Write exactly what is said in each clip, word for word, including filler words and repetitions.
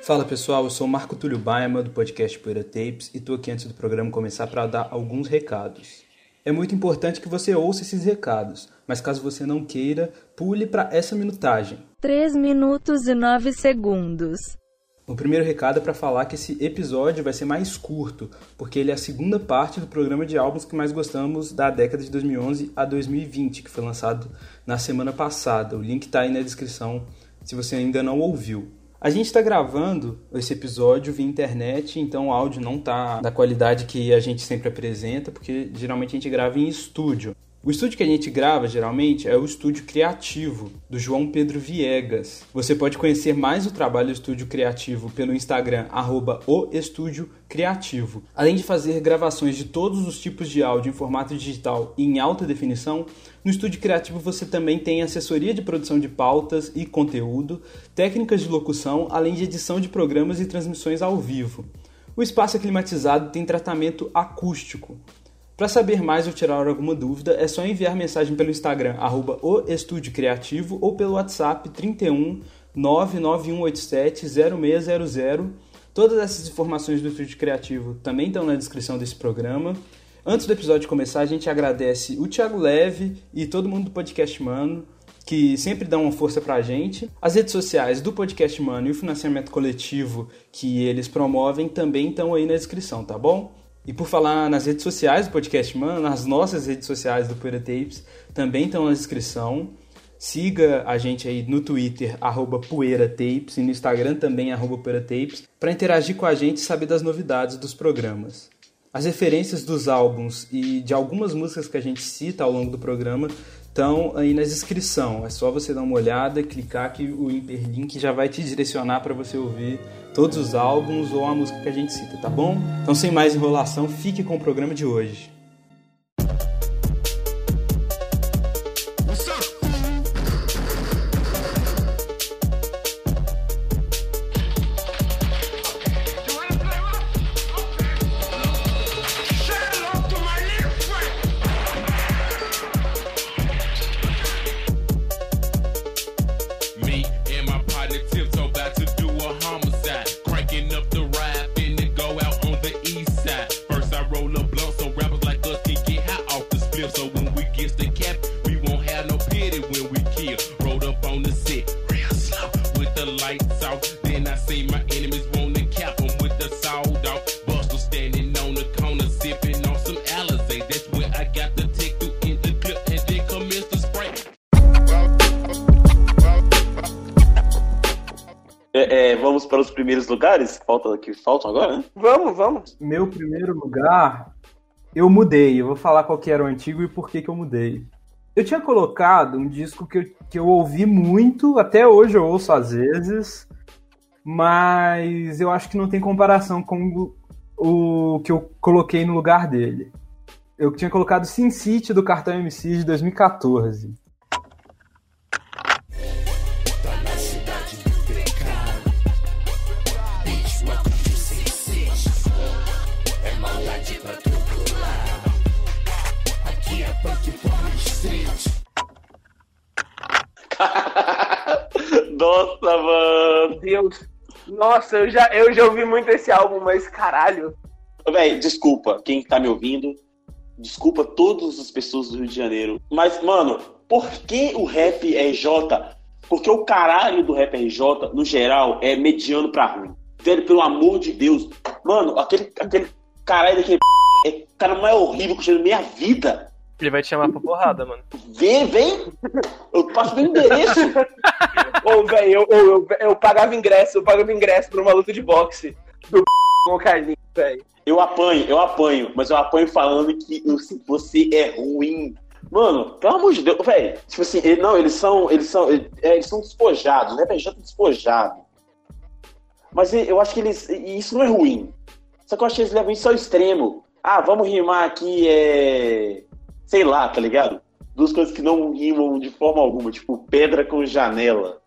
Fala pessoal, eu sou o Marco Túlio Baima do podcast Poeira Tapes e estou aqui antes do programa começar para dar alguns recados. É muito importante que você ouça esses recados, mas caso você não queira, pule para essa minutagem. três minutos e nove segundos. O primeiro recado é para falar que esse episódio vai ser mais curto, porque ele é a segunda parte do programa de álbuns que mais gostamos da década de dois mil e onze a dois mil e vinte, que foi lançado na semana passada. O link está aí na descrição se você ainda não ouviu. A gente está gravando esse episódio via internet, então o áudio não está da qualidade que a gente sempre apresenta, porque geralmente a gente grava em estúdio. O estúdio que a gente grava, geralmente, é o Estúdio Criativo, do João Pedro Viegas. Você pode conhecer mais o trabalho do Estúdio Criativo pelo Instagram, arroba o Estúdio Criativo. Além de fazer gravações de todos os tipos de áudio em formato digital e em alta definição, no Estúdio Criativo você também tem assessoria de produção de pautas e conteúdo, técnicas de locução, além de edição de programas e transmissões ao vivo. O espaço é climatizado e tem tratamento acústico. Para saber mais ou tirar alguma dúvida, é só enviar mensagem pelo Instagram, arroba o Estúdio Criativo, ou pelo WhatsApp trinta e um, nove nove um oito sete, zero seis zero zero. Todas essas informações do Estúdio Criativo também estão na descrição desse programa. Antes do episódio começar, a gente agradece o Thiago Leve e todo mundo do Podcast Mano, que sempre dão uma força pra gente. As redes sociais do Podcast Mano e o financiamento coletivo que eles promovem também estão aí na descrição, tá bom? E por falar nas redes sociais do Podcast Mano, as nossas redes sociais do Poeira Tapes também estão na descrição. Siga a gente aí no Twitter, arroba Poeira Tapes, e no Instagram também, arroba Poeira Tapes, para interagir com a gente e saber das novidades dos programas. As referências dos álbuns e de algumas músicas que a gente cita ao longo do programa estão aí na descrição. É só você dar uma olhada, clicar que o hiperlink já vai te direcionar para você ouvir todos os álbuns ou a música que a gente cita, tá bom? Então, sem mais enrolação, fique com o programa de hoje. É, vamos para os primeiros lugares? Falta, que faltam agora, né? Vamos, vamos. Meu primeiro lugar, eu mudei. Eu vou falar qual que era o antigo e por que que eu mudei. Eu tinha colocado um disco que eu, que eu ouvi muito, até hoje eu ouço às vezes, mas eu acho que não tem comparação com o, o que eu coloquei no lugar dele. Eu tinha colocado Sin City do Cartão M C de dois mil e catorze. Nossa, mano. Deus. Nossa, eu já, eu já ouvi muito esse álbum, mas caralho. Véi, desculpa quem tá me ouvindo. Desculpa todas as pessoas do Rio de Janeiro. Mas, mano, por que o rap R J? Porque o caralho do rap R J, no geral, é mediano pra ruim. Velho, pelo amor de Deus. Mano, aquele, aquele caralho daquele é o cara mais horrível que eu já vi na minha vida. Ele vai te chamar pra porrada, mano. Vem, vem! Eu passo meu endereço. Ô, velho, eu, eu, eu, eu pagava ingresso, eu pagava ingresso pra uma luta de boxe do com o Carlinhos, velho. Eu apanho, eu apanho, mas eu apanho falando que você é ruim. Mano, pelo amor de Deus, velho. Tipo assim, ele, não, eles são. Eles são. É, eles são despojados, né? P J despojado. Mas eu acho que eles. Isso não é ruim. Só que eu acho que eles levam isso ao extremo. Ah, vamos rimar aqui, é. Sei lá, tá ligado? Duas coisas que não rimam de forma alguma, tipo pedra com janela.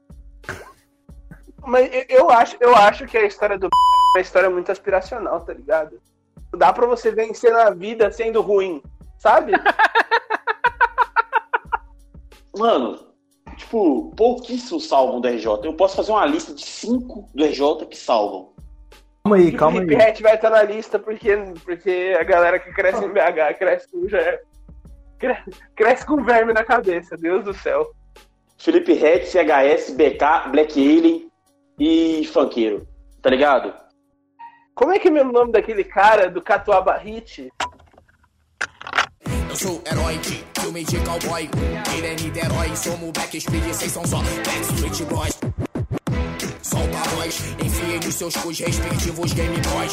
Mas eu, eu, acho, eu acho que a história do é uma história muito aspiracional, tá ligado? Dá pra você vencer na vida sendo ruim, sabe? Mano, tipo, pouquíssimos salvam do R J. Eu posso fazer uma lista de cinco do R J que salvam. Calma aí, O calma Felipe aí. Ret vai estar na lista porque, porque a galera que cresce em B H cresce com, já é, cresce, cresce com verme na cabeça, Deus do céu. Felipe Ret, C H S, B K, Black Alien e Funkeiro. Tá ligado? Como é que é o mesmo nome daquele cara do Catuaba Hit? Eu sou o herói, filme de cowboy. Ele é Niterói, somos Backstreet, vocês são só Backstreet Boys. Solta a voz, enfiem nos seus cus respectivos Game Boys.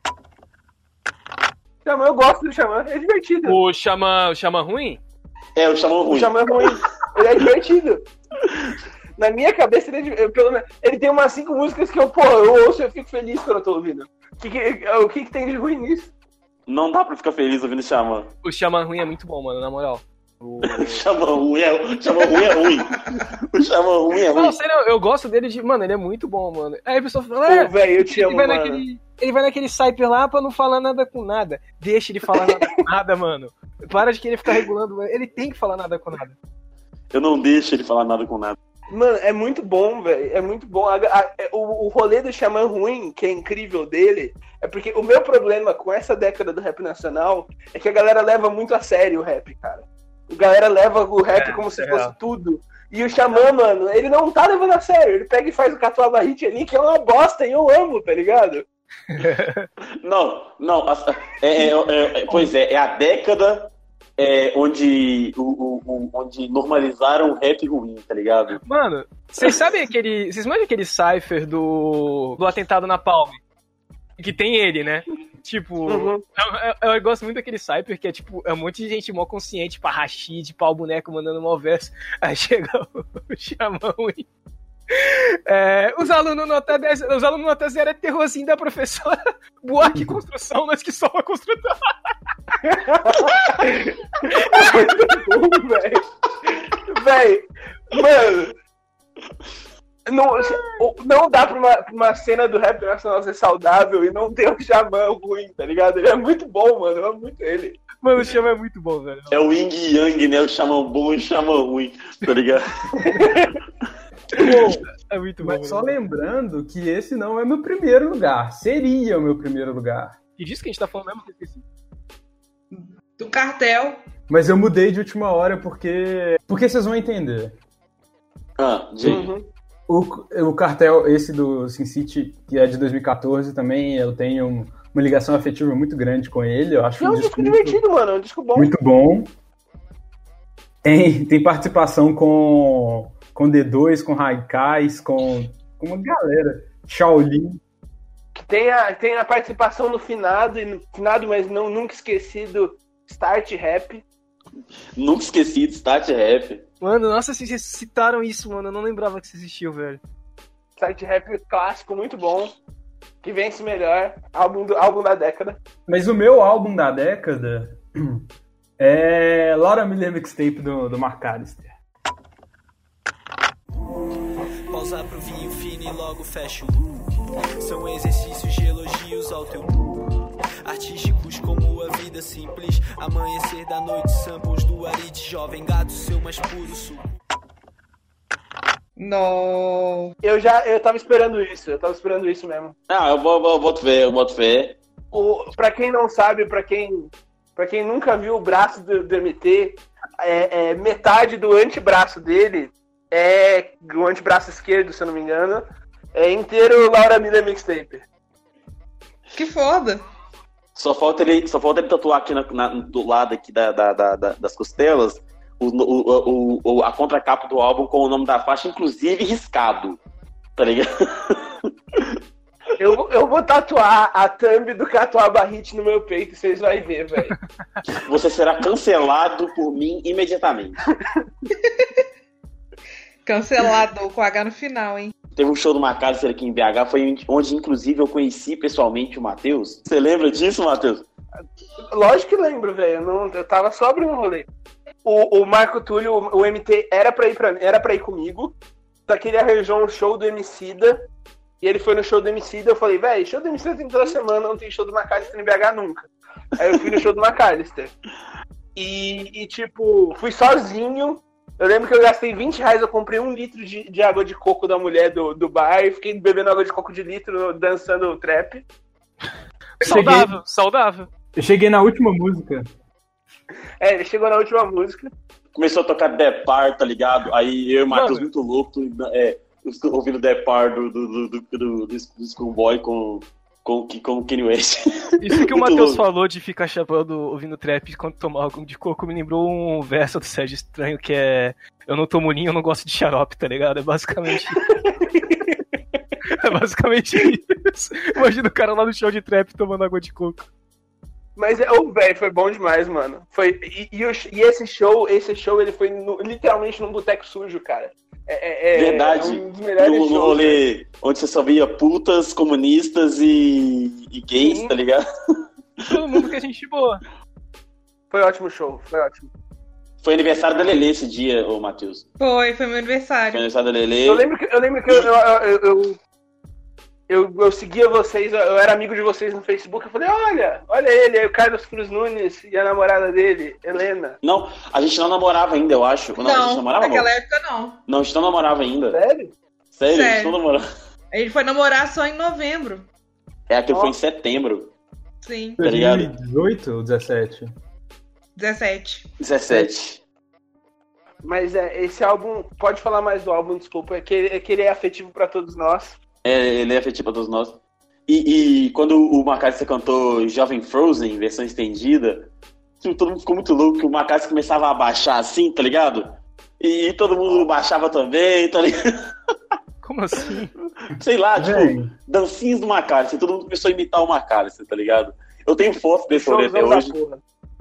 Xamã, eu gosto do Xamã, é divertido. O Xamã, o Xamã ruim? É, o Xamã O ruim. Xamã é ruim, ele é divertido. Na minha cabeça, ele, é, pelo menos, ele tem umas cinco músicas que eu, pô, eu ouço e eu fico feliz quando eu tô ouvindo. O que, que, o que, que tem de ruim nisso? Não dá pra ficar feliz ouvindo Xamã. O Xamã ruim é muito bom, mano, na moral. O... O Xamã ruim é, o Xamã ruim é ruim. O Xamã ruim é ruim. Não, sério, eu gosto dele de... Mano, ele é muito bom, mano. Aí a pessoa fala... É, Pô, velho, eu te ele amo, vai mano. naquele, ele vai naquele cyper lá pra não falar nada com nada. Deixa ele falar nada com nada, mano. Para de querer ficar regulando. Ele tem que falar nada com nada. Eu não deixo ele falar nada com nada. Mano, é muito bom, velho. É muito bom. A, a, o, o rolê do Xamã ruim, que é incrível dele, é porque o meu problema com essa década do rap nacional é que a galera leva muito a sério o rap, cara. A galera leva o rap É, como se é fosse real. tudo. E o Xamã, mano, ele não tá levando a sério. Ele pega e faz o Catuaba Hit ali, que é uma bosta, e eu amo, tá ligado? Não, não. a- é- é- é- é- pois é, é a década é, onde, o, o- o- onde normalizaram o rap ruim, tá ligado? Mano, vocês sabem aquele... Vocês manjam aquele cypher do... Do atentado na Palme? Que tem ele, né? Tipo, Uhum. eu, eu- eu gosto muito daquele cypher que é tipo, é um monte de gente mó consciente, pra Rashid, pau boneco mandando mal verso. Aí chega o, o Xamã e... É, os alunos nota dez, os alunos nota zero é terrorzinho da professora Buarque Construção, nós que somos a construtora. Muito bom, velho. Véi, mano. Não, não dá pra uma, pra uma cena do rap nacional ser saudável e não ter um Xamã ruim, tá ligado? Ele é muito bom, mano. Eu amo muito ele. Mano, o Xamã é muito bom, velho. É o Yin e Yang, né? O Xamã bom e o Xamã ruim, tá ligado? É muito bom. Mas só velho. lembrando que esse não é meu primeiro lugar. Seria o meu primeiro lugar. E disso que a gente tá falando mesmo, que eu esqueci. Do Cartel. Mas eu mudei de última hora porque. Porque vocês vão entender. Ah, gente. Uhum. O, o cartel, esse do Sin City, que é de dois mil e catorze, também eu tenho um- uma ligação afetiva muito grande com ele. Eu acho É um um disco disco muito, divertido, mano. É um disco bom. muito bom. Tem, tem participação com, com D dois, com Raikais, com, com uma galera. Shaolin. Tem a, tem a participação no finado, e no finado, mas não, nunca esquecido, Start Rap. Nunca esqueci de Start Rap. Mano, nossa, vocês citaram isso, mano. Eu não lembrava que isso existiu, velho. Start Rap clássico, muito bom. Que vence melhor. Álbum, do, álbum da década. Mas o meu álbum da década é Laura Miller Mixtape do, do Mark Callister. Pausar pro vinho fino e logo fecho. São exercícios de elogios ao teu artísticos como a vida simples. Amanhecer da noite, samples do Arite, jovem gato, seu mais puro suco. No. Eu já eu tava esperando isso, eu tava esperando isso mesmo. Ah, eu, vou- eu boto fé, eu boto fé. O, pra quem não sabe, pra quem, pra quem nunca viu o braço do, do M T, é, é, metade do antebraço dele é o antebraço esquerdo, se eu não me engano, é inteiro Laura Miller Mixtape. Que foda. Só falta ele, só falta ele tatuar aqui na- na- do lado aqui da, da- da- da- das costelas o, o- o- o- a contracapa do álbum com o nome da faixa, inclusive riscado. Tá ligado? Eu, eu vou tatuar a thumb do Catuaba Hit no meu peito e vocês vão ver, velho. Você será cancelado por mim imediatamente. Cancelado com H no final, hein? Teve um show do Macalester aqui em B H, foi onde inclusive eu conheci pessoalmente o Matheus. Você lembra disso, Matheus? Lógico que lembro, velho. Não, eu tava sóbrio no rolê. O, o Marco Túlio, o, o M T, era pra, ir pra, era pra ir comigo, só que ele arranjou um show do Emicida, e ele foi no show do Emicida, eu falei, velho, show do Emicida tem toda semana, não tem show do Macalester em B H nunca. Aí eu fui no show do Macalester. E, e, tipo, fui sozinho, Eu lembro que eu gastei vinte reais, eu comprei um litro de, de água de coco da mulher do, do bar e fiquei bebendo água de coco de litro, dançando o trap. Saudável, Cheguei- saudável. Eu cheguei na última música. É, ele chegou na última música. Começou a tocar Depar, tá ligado? Aí eu e o Matheus Mano. muito louco, é, ouvindo Depar do, do, do, do, do, do Schoolboy com, com, com Kanye West. Isso que o Muito Matheus louco. falou de ficar chapando ouvindo trap quando tomar algo de coco me lembrou um verso do Sérgio Estranho que é: eu não tomo ninho, eu não gosto de xarope, tá ligado? É basicamente. É basicamente isso. Imagina o cara lá no show de trap tomando água de coco. Mas, ô, velho, foi bom demais, mano. Foi, e, e, o- e esse show, esse show, ele foi no- literalmente num boteco sujo, cara. É, é- é- Verdade. é um dos melhores No, no shows, rolê onde você só via putas, comunistas e, e gays, Sim. tá ligado? Todo mundo que é gente boa. Foi ótimo show, foi ótimo. Foi aniversário da Lelê esse dia, ô Matheus. Foi, foi meu Foi aniversário. aniversário da Lelê. Eu lembro que eu, lembro que eu, eu, eu, eu, eu, eu seguia vocês, eu, eu era amigo de vocês no Facebook, eu falei, olha, olha ele, aí o Carlos Cruz Nunes e a namorada dele, Helena. Não, a gente não namorava ainda, eu acho. Não, a gente Não, namorava, naquela amor? época não. Não, a gente não namorava ainda. Sério? Sério, a gente Sério. não namorava. A gente foi namorar só em novembro. É, aquilo Ó. foi em setembro, Sim, tá ligado? dois mil e dezoito ou dezessete? dezessete. dezessete. Mas é, esse álbum, pode falar mais do álbum, desculpa, é que, é que ele é afetivo pra todos nós. É, ele é afetivo pra todos nós. E, e quando o Macalester cantou Jovem Frozen, versão estendida, tipo, todo mundo ficou muito louco, que o Macalester começava a baixar assim, tá ligado? E, todo mundo baixava também, tá ligado? Como assim? Sei lá, tipo, Véi. dancinhas do Macalester, todo mundo começou a imitar o Macalester, tá ligado? Eu tenho foto desse rolê até Showzão da hoje. porra.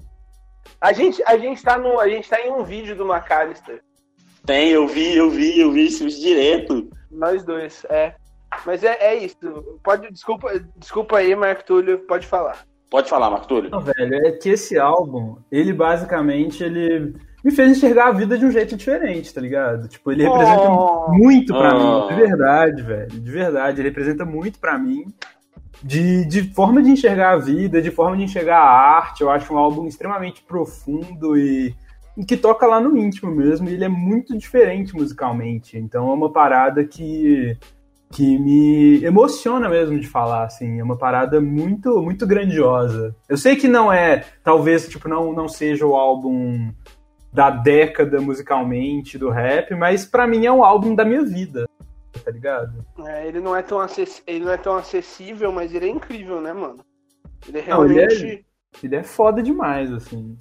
A gente, a, gente tá no, a gente tá em um vídeo do McAllister. Tem, eu vi, eu vi, eu vi isso direto. Nós dois, é. Mas é, é isso. Pode, desculpa, desculpa aí, Marco Túlio, pode falar. Pode falar, Marco Túlio. Não, velho, é que esse álbum, ele basicamente, ele me fez enxergar a vida de um jeito diferente, tá ligado? Tipo, ele representa Oh. muito pra Oh. mim, de verdade, velho, de verdade, ele representa muito pra mim, de, de forma de enxergar a vida, de forma de enxergar a arte. Eu acho um álbum extremamente profundo e, e que toca lá no íntimo mesmo, e ele é muito diferente musicalmente, então é uma parada que... que me emociona mesmo de falar, assim, é uma parada muito, muito grandiosa. Eu sei que não é, talvez, tipo, não, não seja o álbum da década musicalmente do rap, mas pra mim é um álbum da minha vida, tá ligado? É, ele, não é tão acess... ele não é tão acessível, mas ele é incrível, né, mano? Ele é Não, ele é- realmente... Ele é foda demais, assim.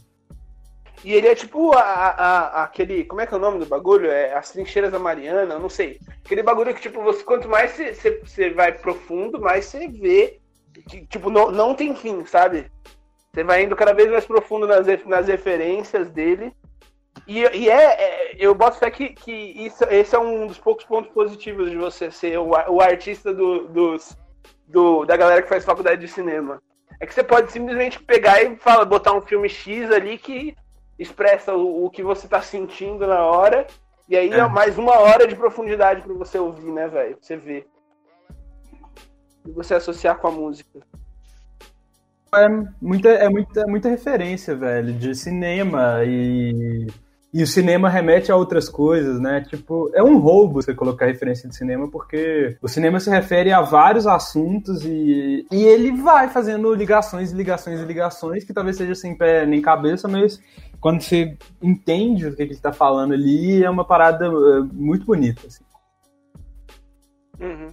E ele é tipo a, a- a- aquele... Como é que é o nome do bagulho? É As Trincheiras da Mariana, eu não sei. Aquele bagulho que, tipo, você, quanto mais você, você, você vai profundo, mais você vê que, tipo, não, não tem fim, sabe? Você vai indo cada vez mais profundo nas, ref- nas referências dele. E, e é, é- eu boto fé que, que isso, esse é um dos poucos pontos positivos de você ser o, a- o artista do, dos, do, da galera que faz faculdade de cinema. É que você pode simplesmente pegar e fala, botar um filme X ali que expressa o, o que você tá sentindo na hora, e aí é. É. mais uma hora de profundidade pra você ouvir, né, velho? Pra você ver. E você associar com a música. É muita, é muita, muita referência, velho, de cinema, e, e o cinema remete a outras coisas, né? Tipo, é um roubo você colocar referência de cinema, porque o cinema se refere a vários assuntos e, e ele vai fazendo ligações, ligações e ligações, que talvez seja sem pé nem cabeça, mas quando você entende o que ele tá falando ali, é uma parada é, muito bonita, assim. Uhum.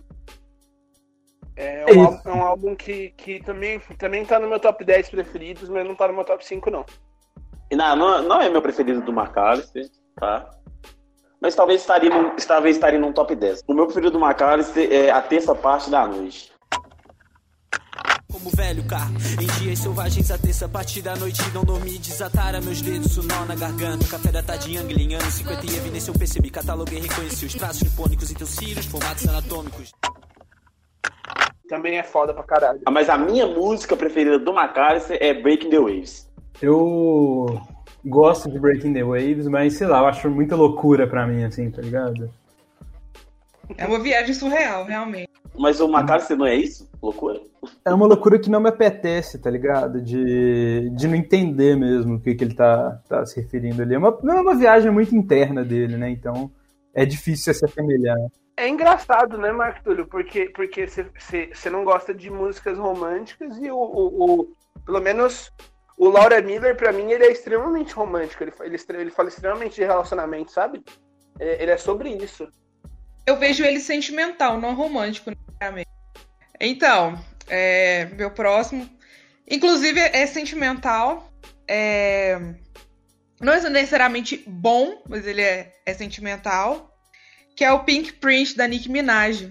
É, É um, isso. álbum, é um álbum que, que também, também tá no meu top dez preferidos, mas não tá no meu top cinco, não. E não, não, não é meu preferido do Macalester, tá? Mas talvez estaria num, talvez estaria num top dez. O meu preferido do Macalester é A Terça Parte da Noite. Como velho carro, em dias selvagens a terça parte da noite não dormi, desatara meus dedos, o nó na garganta, café da tarde angliano, cinquenta e evidência eu percebi, cataloguei, reconheci os traços nipônicos em teus cílios, formatos anatômicos. Também é foda pra caralho. Ah, mas a minha música preferida do Macalester é Breaking the Waves. Eu gosto de Breaking the Waves, mas sei lá, eu acho muita loucura pra mim, assim, tá ligado? É uma viagem surreal, realmente. Mas o Macalester não é isso? Loucura? É uma loucura que não me apetece, tá ligado? De, de não entender mesmo o que, que ele tá, tá se referindo ali. É uma, não é uma viagem muito interna dele, né? Então é difícil se assemelhar. É engraçado, né, Marco Túlio? Porque porque você não gosta de músicas românticas e o, o, o pelo menos o Laura Miller, pra mim, ele é extremamente romântico. Ele, ele, ele fala extremamente de relacionamento, sabe? Ele é sobre isso. Eu vejo ele sentimental, não romântico, necessariamente. Então, é, meu próximo... Inclusive, é sentimental. É, não é necessariamente bom, mas ele é, é sentimental. Que é o Pink Print, da Nicki Minaj.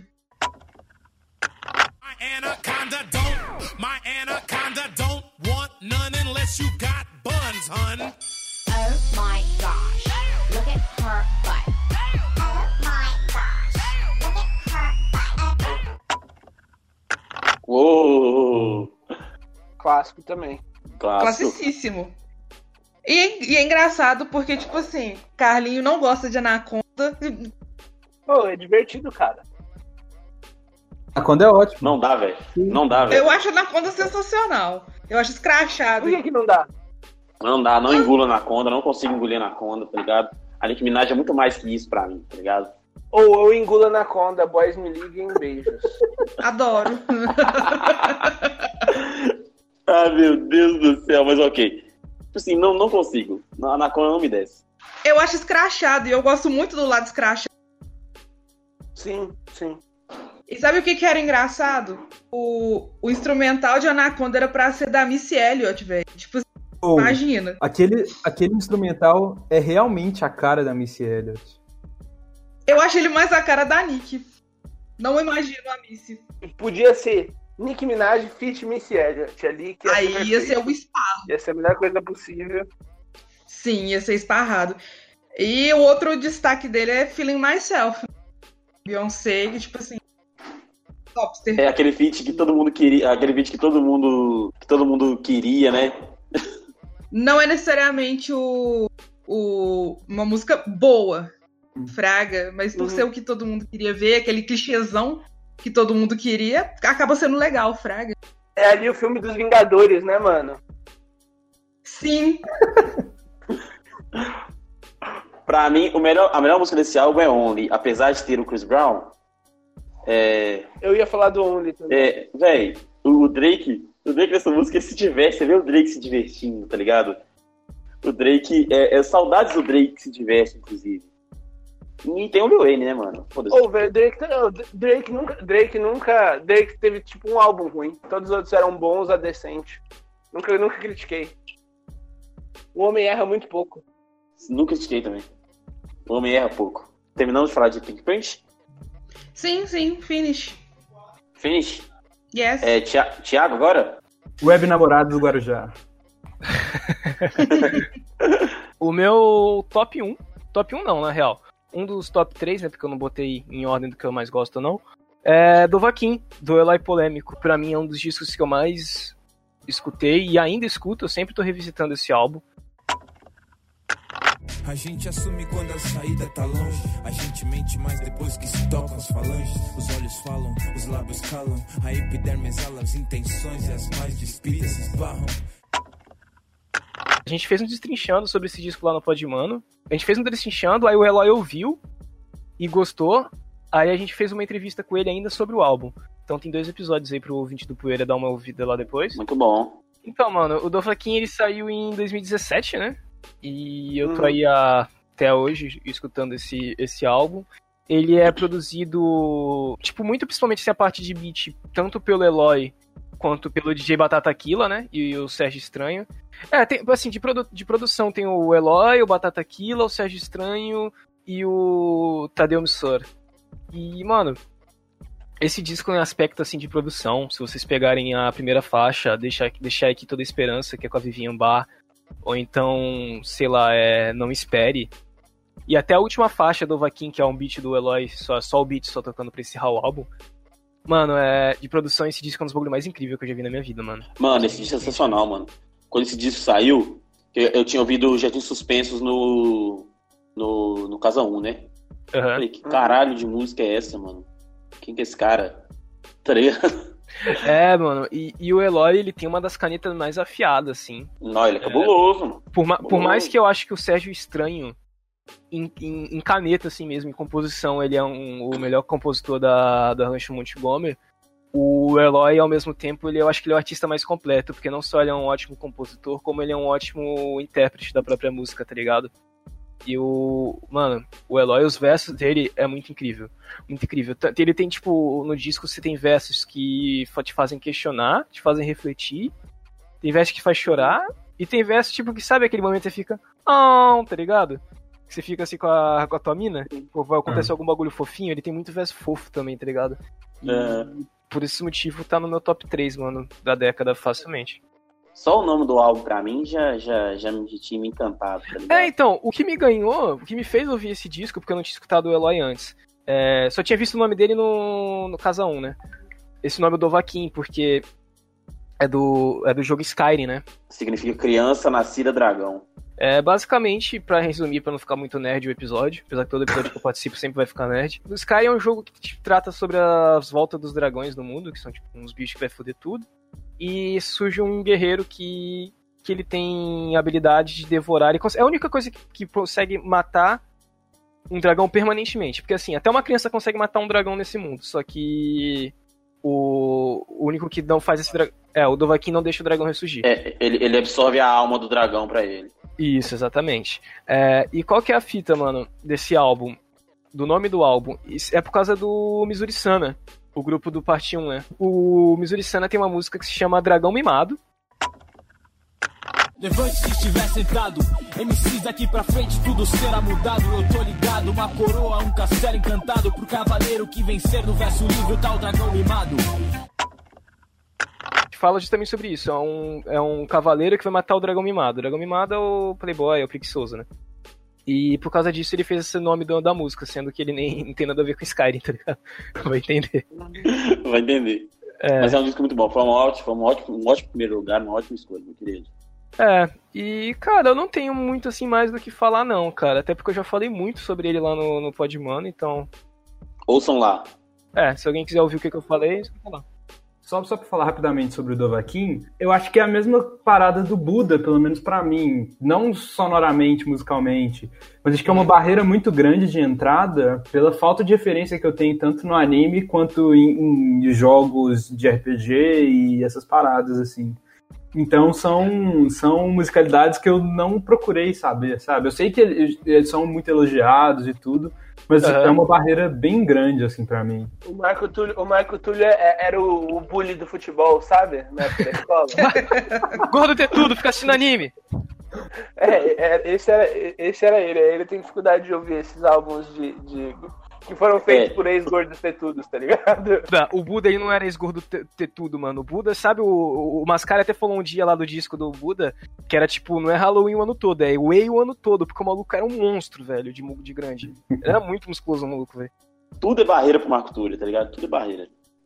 My anaconda don't, my anaconda don't want none unless you got buns, hun. Oh my gosh, look at her butt. Oh my gosh, look at her butt. Uou! Clássico também. Clássico. Classicíssimo. E, e é engraçado porque, tipo assim, Carlinho não gosta de Anaconda. Pô, é divertido, cara. Anaconda é ótimo. Não dá, velho. Não dá, velho. Eu acho Anaconda sensacional. Eu acho escrachado. Por que que não dá? Não dá, não engulo Anaconda, não consigo engolir Anaconda, tá ligado? A Nicki Minaj é muito mais que isso pra mim, tá ligado? Ou eu engulo Anaconda, boys me liguem, beijos. Adoro. Ah, meu Deus do céu, mas ok. Tipo assim, não, não consigo. A Anaconda não me desce. Eu acho escrachado e eu gosto muito do lado escrachado. Sim, sim. E sabe o que, que era engraçado? O, o instrumental de Anaconda era pra ser da Missy Elliott, velho. Tipo, Oh, imagina. Aquele, aquele instrumental é realmente a cara da Missy Elliott. Eu acho ele mais a cara da Nicki. Não imagino a Missy. Podia ser Nicki Minaj feat Missy Elliott ali. Que ia Aí ser ia ser perfeito. o esparro. Ia ser a melhor coisa possível. Sim, ia ser esparrado. E o outro destaque dele é Feeling Myself. Beyoncé, que tipo assim... Topster. É aquele feat que todo mundo queria, aquele feat que todo mundo, que todo mundo queria, né? Não é necessariamente o, o, uma música boa, fraga, mas por Uhum. ser o que todo mundo queria ver, aquele clichêzão que todo mundo queria, acaba sendo legal, fraga. É ali o filme dos Vingadores, né, mano? Sim. Pra mim, o melhor, a melhor música desse álbum é Only, apesar de ter o Chris Brown. É, Eu ia falar do Only também. é, véi, o Drake, o Drake nessa música, se tivesse, você vê o Drake se divertindo, tá ligado? O Drake, é, é saudades do Drake que se diverte, inclusive. E tem o Lil Wayne, né, mano? Foda-se. Ô, velho, Drake, Drake nunca. Drake nunca. Drake teve tipo um álbum ruim. Todos os outros eram bons a decente. Nunca, nunca critiquei. O homem erra muito pouco. Nunca critiquei também. O homem erra pouco. Terminamos de falar de Pink Print? Sim, sim, finish. Finish? Yes. É, Tia- Thiago agora? Web Namorados do Guarujá. O meu top um, top um não, na real, um dos top três, né, porque eu não botei em ordem do que eu mais gosto ou não, é do Vaquim, do Eloy Polêmico. Pra mim é um dos discos que eu mais escutei e ainda escuto, eu sempre tô revisitando esse álbum. A gente assume quando a saída tá longe. A gente mente mais depois que se tocam as falanges. Os olhos falam, os lábios calam. A epiderme exala as intenções e as mais despidas se esbarram. A gente fez um destrinchando sobre esse disco lá no Podmano. A gente fez um destrinchando, aí o Eloy ouviu e gostou. Aí a gente fez uma entrevista com ele ainda sobre o álbum. Então tem dois episódios aí pro ouvinte do Poeira dar uma ouvida lá depois. Muito bom. Então, mano, o Dovahkiin, ele saiu em dois mil e dezessete, né? E eu tô aí a, até hoje escutando esse, esse álbum. Ele é produzido, tipo, muito principalmente essa parte de beat, tanto pelo Eloy quanto pelo D J Batata Killa, né? E o Sérgio Estranho. É, tem, assim, de, produ- de produção tem o Eloy, o Batata Killa, o Sérgio Estranho e o Tadeu Missor. E, mano, esse disco em aspecto, assim, de produção, se vocês pegarem a primeira faixa, deixar, deixar aqui toda a esperança, que é com a Vivian Bar, ou então, sei lá, é Não Espere. E até a última faixa do Vaquim, que é um beat do Eloy, só, só o beat só tocando pra encerrar o álbum. Mano, é, de produção, esse disco é um dos bagulhos mais incríveis que eu já vi na minha vida, mano. Mano, esse disco é sensacional, mano. Quando esse disco saiu, eu, eu tinha ouvido Jardim Suspensos no, no, no Casa um, né? Eu falei, que caralho de música é essa, mano? Quem que é esse cara? Tá ligado? É, mano, e, e o Eloy, ele tem uma das canetas mais afiadas, assim. Não, ele é cabuloso, é, mano. Por, ma- cabuloso. por mais que eu acho que o Sérgio Estranho, em, em, em caneta, assim mesmo, em composição, ele é um, o melhor compositor da, da Rancho Montgomery, o Eloy, ao mesmo tempo, ele, eu acho que ele é o artista mais completo, porque não só ele é um ótimo compositor, como ele é um ótimo intérprete da própria música, tá ligado? E o... Mano, o Eloy, os versos dele é muito incrível. Muito incrível. Ele tem, tipo, no disco você tem versos que te fazem questionar, te fazem refletir. Tem versos que faz chorar. E tem versos, tipo, que sabe aquele momento que você fica... Oh, tá ligado? Que você fica assim com a, com a tua mina. Ou vai acontecer ah. algum bagulho fofinho. Ele tem muito verso fofo também, tá ligado? E é. por esse motivo tá no meu top três, mano, da década facilmente. Só o nome do álbum pra mim já, já, já me tinha me encantado, tá ligado? É, então, o que me ganhou, o que me fez ouvir esse disco, porque eu não tinha escutado o Eloy antes, é, só tinha visto o nome dele no, no Casa um, né? Esse nome é do Dovahkiin, porque é do, é do jogo Skyrim, né? Significa criança nascida dragão. É, basicamente, pra resumir, pra não ficar muito nerd o episódio, apesar que todo episódio que eu participo sempre vai ficar nerd, o Skyrim é um jogo que trata sobre as voltas dos dragões no mundo, que são tipo uns bichos que vai foder tudo. E surge um guerreiro que, que ele tem habilidade de devorar. Ele consegue, é a única coisa que, que consegue matar um dragão permanentemente. Porque assim, até uma criança consegue matar um dragão nesse mundo. Só que o, o único que não faz esse dragão... É, o Dovahkiin não deixa o dragão ressurgir. É, ele, ele absorve a alma do dragão pra ele. Isso, exatamente. É, e qual que é a fita, mano, desse álbum? Do nome do álbum? Isso é por causa do Missouri-Sana. O grupo do Parte um, né? O Missouri-Sana tem uma música que se chama Dragão Mimado. Levante se estiver sentado, M Cs daqui pra frente tudo será mudado. Eu tô ligado, uma coroa, um castelo encantado, pro cavaleiro que vencer no verso livre tá o dragão mimado. Fala justamente sobre isso, é um, é um cavaleiro que vai matar o dragão mimado. O dragão mimado é o playboy, é o preguiçoso, né? E por causa disso ele fez esse nome do, da música, sendo que ele nem não tem nada a ver com Skyrim, tá ligado? Vai entender. Vai entender. É. Mas é um disco muito bom, foi um ótimo, foi um ótimo, um ótimo primeiro lugar, uma ótima escolha, meu querido. É, e cara, eu não tenho muito assim mais do que falar não, cara, até porque eu já falei muito sobre ele lá no, no Podmano, então... Ouçam lá. É, se alguém quiser ouvir o que, que eu falei, só falar. Só, só pra falar rapidamente sobre o Dovahkiin, eu acho que é a mesma parada do Buda, pelo menos pra mim. Não sonoramente, musicalmente, mas acho que é uma barreira muito grande de entrada pela falta de referência que eu tenho tanto no anime quanto em, em jogos de R P G e essas paradas, assim. Então são, são musicalidades que eu não procurei saber, sabe? Eu sei que eles, eles são muito elogiados e tudo, mas uhum. é uma barreira bem grande, assim, pra mim. O Marco Túlio, o Marco Túlio era o, o bully do futebol, sabe? Na época da escola. Gordo ter tudo, fica assistindo anime. É, é, esse, era, esse era ele. Ele tem dificuldade de ouvir esses álbuns de... de... que foram feitos é. por ex-gordos tetudos, tá ligado? O Buda aí não era ex-gordo tetudo, mano. O Buda, sabe, o, o Mascara até falou um dia lá do disco do Buda, que era tipo, não é Halloween o ano todo, é Way o ano todo, porque o maluco era um monstro, velho, de, de grande. Era muito musculoso o maluco, velho. Tudo é barreira pro Marco Túlio, tá ligado? Tudo é barreira.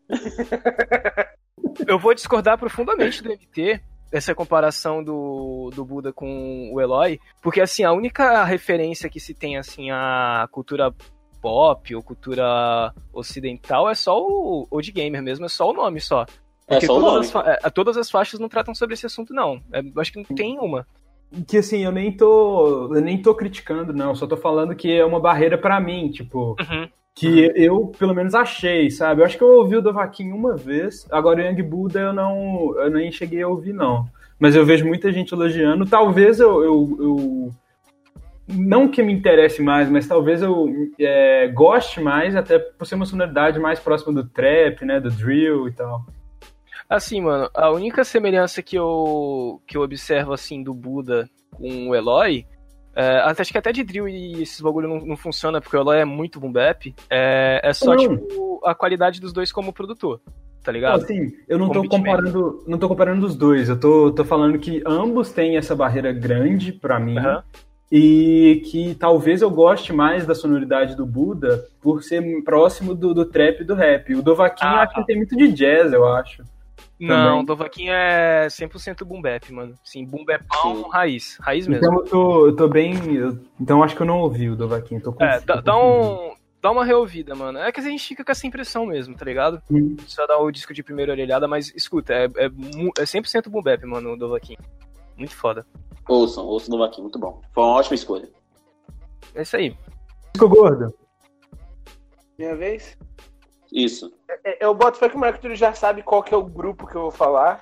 Eu vou discordar profundamente do M T, essa comparação do, do Buda com o Eloy, porque, assim, a única referência que se tem, assim, à cultura pop ou cultura ocidental é só o Old Gamer mesmo, é só o nome só. Porque é só todas, o nome. As, é, todas as faixas não tratam sobre esse assunto, não. É, eu acho que não tem uma. Que assim, eu nem tô. Eu nem tô criticando, não. Só tô falando que é uma barreira pra mim, tipo. Uhum. Que eu, pelo menos, achei, sabe? Eu acho que eu ouvi o Dovahkiin uma vez. Agora o Young Buddha eu não. Eu nem cheguei a ouvir, não. Mas eu vejo muita gente elogiando. Talvez eu. eu, eu não que me interesse mais, mas talvez eu é, goste mais, até por ser uma sonoridade mais próxima do trap, né, do drill e tal. Assim, mano, a única semelhança que eu, que eu observo, assim, do Buda com o Eloy, é, acho que até de drill e esses bagulho não, não funciona, porque o Eloy é muito boom bap, é, é só, não. tipo, a qualidade dos dois como produtor, tá ligado? Assim, eu não tô comparando, não tô comparando os dois, eu tô, tô falando que ambos têm essa barreira grande pra mim, uhum. E que talvez eu goste mais da sonoridade do Buda por ser próximo do, do trap e do rap. O Dovahkiin ah, eu acho tá. que tem muito de jazz, eu acho. Não, Também. Dovahkiin é cem por cento boom bap, mano. Sim, boom bapão, Sim. raiz. Raiz mesmo. Então eu tô, eu tô bem. eu- então acho que eu não ouvi o Dovahkiin. Tô com, É, dá, tô dá confuso. um... Dá uma reouvida, mano. É que a gente fica com essa impressão mesmo, tá ligado? Hum. Só dá o disco de primeira orelhada, mas escuta, é, é, mu- é cem por cento boom bap, mano, o Dovahkiin. Muito foda. Ouçam, ouçam do Dovahkiin, muito bom. Foi uma ótima escolha. É isso aí. Disco gordo. Minha vez? Isso. É, Eu boto fé que o Marco Túlio já sabe qual que é o grupo que eu vou falar.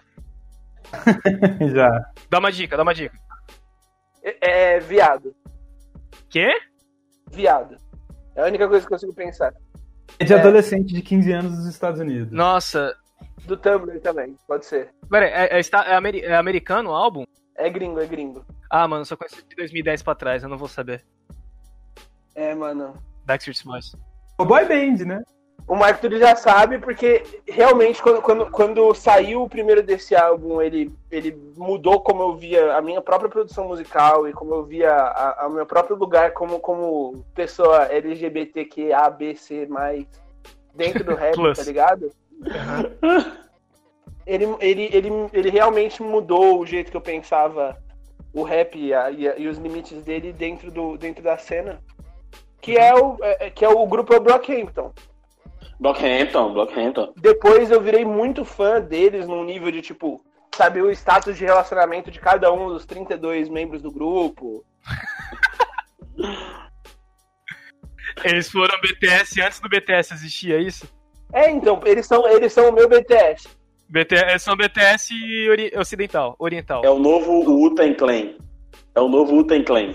Já. Dá uma dica, dá uma dica. É, é viado. Quê? Viado. É a única coisa que eu consigo pensar. É de É. adolescente de quinze anos dos Estados Unidos. Nossa. Do Tumblr também, pode ser. Pera aí, é, é, esta- é ameri- é americano o álbum? É gringo, é gringo. Ah, mano, só conheci de dois mil e dez pra trás, eu não vou saber. É, mano. Backstreet Boys. O boy band, né? O Marco Túlio já sabe, porque realmente quando, quando, quando saiu o primeiro desse álbum, ele, ele mudou como eu via a minha própria produção musical e como eu via a- a- o meu próprio lugar como, como pessoa L G B T Q A, B, C, mais dentro do rap, Plus. tá ligado? Ele, ele, ele, ele realmente mudou o jeito que eu pensava o rap e, a- e a- e os limites dele dentro, do, dentro da cena. Que é o, é- que é o grupo Brockhampton. Brockhampton, Brockhampton. Depois eu virei muito fã deles num nível de, tipo, saber o status de relacionamento de cada um dos trinta e dois membros do grupo. Eles foram B T S antes do B T S existir, é isso? É, então, eles são, eles são o meu B T S. B T S, são B T S ori- ocidental, oriental. É o novo Wu-Tang Clan. É o novo Wu-Tang Clan.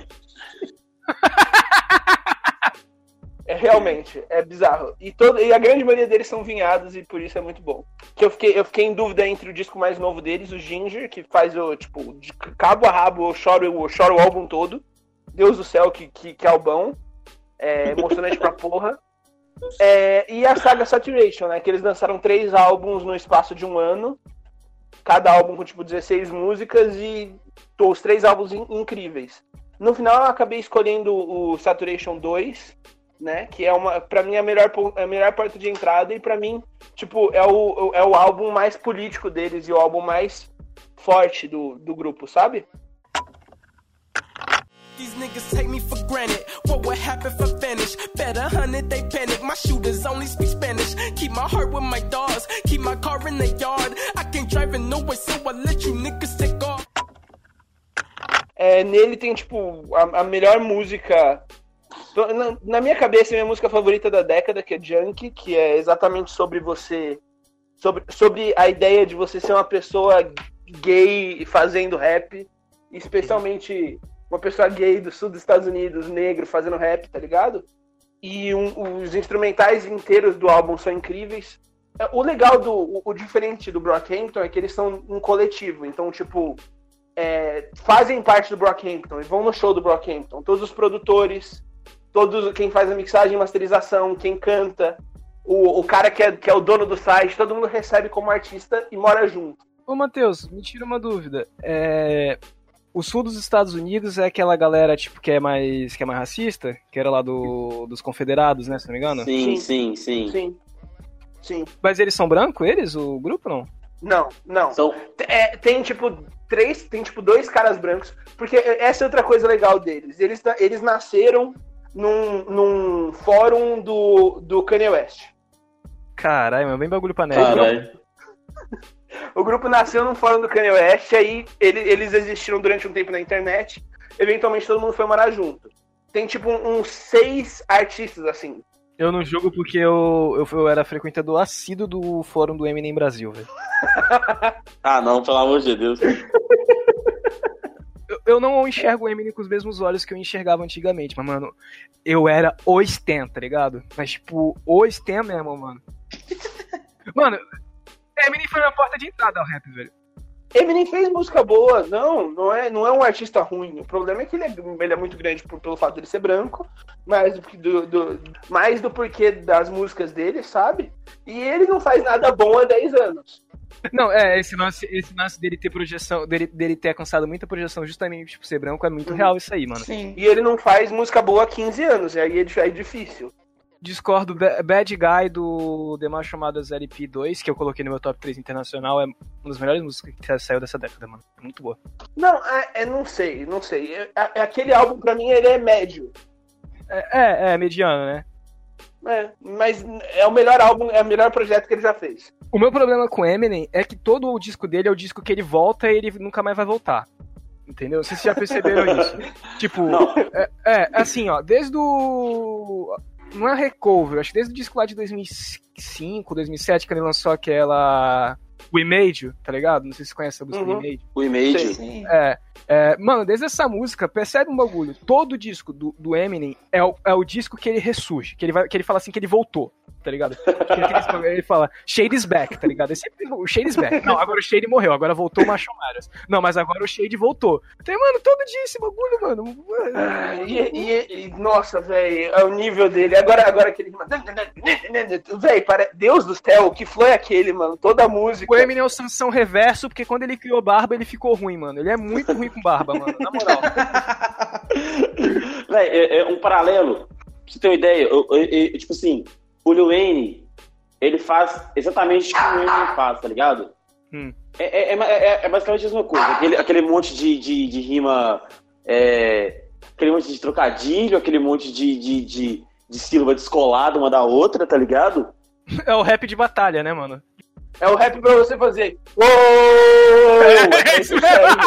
É, realmente, é bizarro. E, todo, e a grande maioria deles são vinhados e por isso é muito bom. Que eu fiquei, eu fiquei em dúvida entre o disco mais novo deles, o Ginger, que faz o, tipo, de cabo a rabo, eu choro, eu choro o álbum todo. Deus do céu, que, que, que albão. É emocionante pra porra. É, e a saga Saturation, né? Que eles lançaram três álbuns no espaço de um ano. Cada álbum com, tipo, dezesseis músicas e tô, os três álbuns in- incríveis. No final, eu acabei escolhendo o Saturation dois, né? Que é uma, pra mim, a melhor, po- a melhor porta de entrada e pra mim, tipo, é o, é o álbum mais político deles e o álbum mais forte do, do grupo, sabe? These niggas take me for granted. What would happen if I finish? Bet a hundred they panic. My shooters only speak Spanish. Keep my heart with my dogs. Keep my car in the yard. I can't drive in no way, so I let you niggas take off. É, nele tem, tipo, a, a melhor música. Na, na minha cabeça, a minha música favorita da década, que é Junkie, que é exatamente sobre você. Sobre, sobre a ideia de você ser uma pessoa gay fazendo rap. Especialmente uma pessoa gay do sul dos Estados Unidos, negro, fazendo rap, tá ligado? E um, os instrumentais inteiros do álbum são incríveis. É, O legal, do, o, o diferente do Brockhampton é que eles são um coletivo. Então, tipo, é, fazem parte do Brockhampton e vão no show do Brockhampton. Todos os produtores, todos quem faz a mixagem e masterização, quem canta, o, o cara que é, que é o dono do site, todo mundo recebe como artista e mora junto. Ô, Matheus, me tira uma dúvida. É... O sul dos Estados Unidos é aquela galera, tipo, que é mais, que é mais racista? Que era lá do, dos confederados, né, se não me engano? Sim, sim, sim. Sim. Sim. Mas eles são brancos, eles, o grupo, não? Não, não. São... É, tem, tipo, três, tem, tipo, dois caras brancos, porque essa é outra coisa legal deles. Eles, eles nasceram num, num fórum do, do Kanye West. Caralho, mas bem bagulho pra nerd. Caralho. O grupo nasceu num fórum do Kanye West, aí ele, eles existiram durante um tempo na internet, eventualmente todo mundo foi morar junto. Tem, tipo, uns um, seis artistas, assim. Eu não jogo porque eu, eu, eu era frequentador assíduo do fórum do Eminem Brasil, velho. Ah, não, pelo amor de Deus. Eu, eu não enxergo o Eminem com os mesmos olhos que eu enxergava antigamente, mas, mano, eu era o Stan, tá ligado? Mas, tipo, o Stan mesmo, mano. Mano, Eminem foi minha porta de entrada ao rap, velho. Eminem fez música boa, não, não é, não é um artista ruim. O problema é que ele é, ele é muito grande por, pelo fato dele ser branco, mais do, do, mais do porquê das músicas dele, sabe? E ele não faz nada bom há dez anos. Não, é, esse lance, esse lance dele ter projeção, dele, dele ter alcançado muita projeção justamente por ser branco é muito Uhum. real isso aí, mano. Sim. E ele não faz música boa há quinze anos, e aí é, é difícil. discordo. Bad Guy do The Mal Chamadas L P dois, que eu coloquei no meu top três internacional, é uma das melhores músicas que saiu dessa década, mano. É muito boa. Não, é, é, não sei, não sei. É, é, aquele álbum, pra mim, ele é médio. É, é, é mediano, né? É, mas é o melhor álbum, é o melhor projeto que ele já fez. O meu problema com Eminem é que todo o disco dele é o disco que ele volta e ele nunca mais vai voltar. Entendeu? Vocês já perceberam isso? Tipo, é, é, assim, ó, desde o... Não é Recover, acho que desde o disco lá de dois mil e cinco, dois mil e sete, que ele lançou aquela... We Made You, tá ligado? Não sei se você conhece a música Uhum. We Made You. We Made You. Sim. É, é, mano, desde essa música, percebe um bagulho. Todo disco do, do Eminem é o, é o disco que ele ressurge, que ele, vai, que ele fala assim que ele voltou, tá ligado? Que ele, ele fala, Shade is back, tá ligado? É sempre, o Shade is back. Não, agora o Shade morreu, agora voltou o Macho Marius. Não, mas agora o Shade voltou. Então, mano, todo dia esse bagulho, mano. Ah, e, e- e- nossa, velho, é o nível dele. Agora, agora aquele. Velho, pare... Deus do céu, que flow é aquele, mano? Toda a música. O Eminem é o Sansão reverso, porque quando ele criou barba, ele ficou ruim, mano. Ele é muito ruim com barba, mano, na moral. Véi, é, é um paralelo. Pra você ter uma ideia, eu, eu- eu- tipo assim, o Lil Wayne, ele faz exatamente o que o Eminem faz, tá ligado? Hum. É, é, é, é basicamente a mesma coisa. Aquele, aquele monte de, de, de rima, é, aquele monte de trocadilho, aquele monte de, de, de, de sílaba descolada uma da outra, tá ligado? É o rap de batalha, né, mano? É o rap pra você fazer. Uou! É isso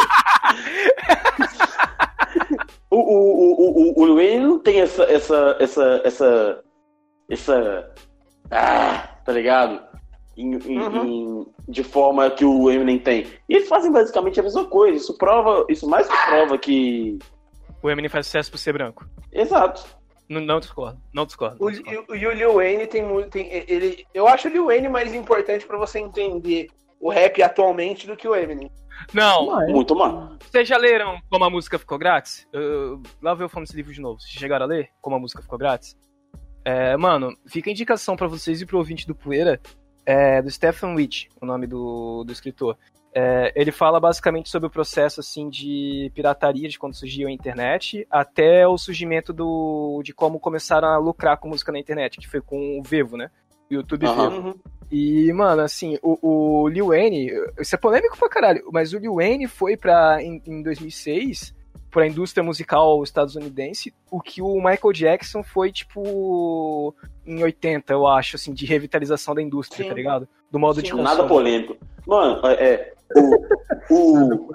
O, o, o, o, o Lil Wayne não tem essa, essa, essa, essa, essa, ah, tá ligado? Em, em, Uhum. em- de forma que o Eminem tem. E eles fazem basicamente a mesma coisa. Isso prova, isso mais que prova que... O Eminem faz sucesso por ser branco. Exato. Não, não discordo, não discordo. O, Não discordo. e, e o Lil Wayne tem muito. Tem, ele, eu acho o Lil Wayne mais importante pra você entender o rap atualmente do que o Eminem. Não, Muito mal. vocês já leram Como a Música Ficou Grátis? Eu, lá eu falando desse livro de novo. Vocês chegaram a ler Como a Música Ficou Grátis? É, mano, fica a indicação pra vocês e pro ouvinte do Poeira, é, do Stephen Witch, o nome do, do escritor. É, ele fala basicamente sobre o processo assim, de pirataria, de quando surgiu a internet, até o surgimento do, de como começaram a lucrar com música na internet, que foi com o Vevo, né? O YouTube Aham. Vevo. Uhum. E, mano, assim, o, o Lil Wayne, isso é polêmico pra caralho, mas o Lil Wayne foi pra, em, em dois mil e seis, pra indústria musical estadunidense, o que o Michael Jackson foi, tipo, em oitenta, eu acho, assim, de revitalização da indústria, Sim. tá ligado? Do modo Sim, de consumo. Nada polêmico. Mano, é... é, o, o,